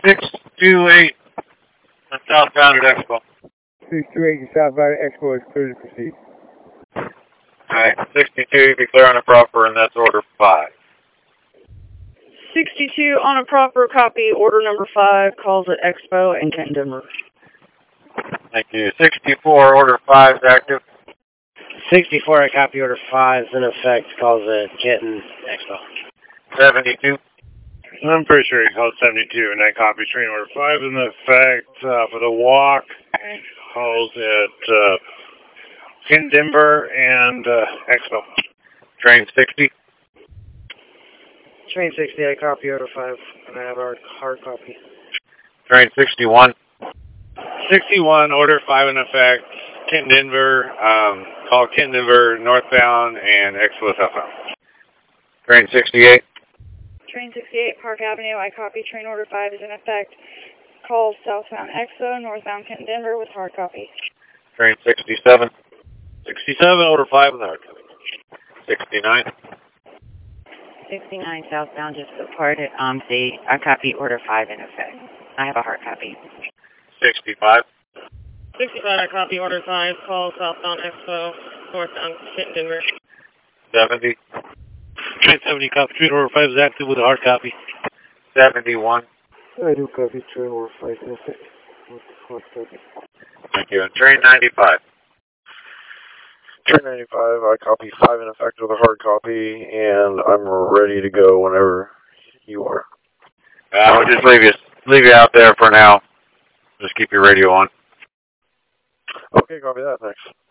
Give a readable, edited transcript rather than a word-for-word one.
628 southbound at Expo. 628 southbound at Expo is clear to proceed. Alright, 62, be clear on a proper, and that's order 5. 62 on a proper, copy order number 5, calls at Expo and Kenton, Denver. Thank you. 64, order 5 is active. 64, I copy order 5 is in effect, calls at Kenton, Expo. 72. I'm pretty sure he called 72, and I copy train order 5 in effect for the walk. Calls at in Denver and Expo. Train 60. Train 60, I copy order 5, and I have our hard copy. Train 61. 61, order 5 in effect. Kenton, Denver. Call Kenton, Denver, northbound, and Expo southbound. Train 68. Train 68, Park Avenue, I copy train order 5 is in effect. Calls southbound Expo, northbound Kenton, Denver with hard copy. Train 67. 67, order 5 with hard copy. 69. 69 southbound just departed OMC. I copy order 5 in effect. I have a hard copy. 65. 65, I copy order 5, calls southbound Expo, northbound Kenton, Denver. 70. Train 70, copy train order 5 is active with a hard copy. 71. I do copy train order 5 in effect with hard copy. Thank you. And train 95. Train 95, I copy 5 in effect with a hard copy, and I'm ready to go whenever you are. We'll just leave you out there for now. Just keep your radio on. Okay, copy that, thanks.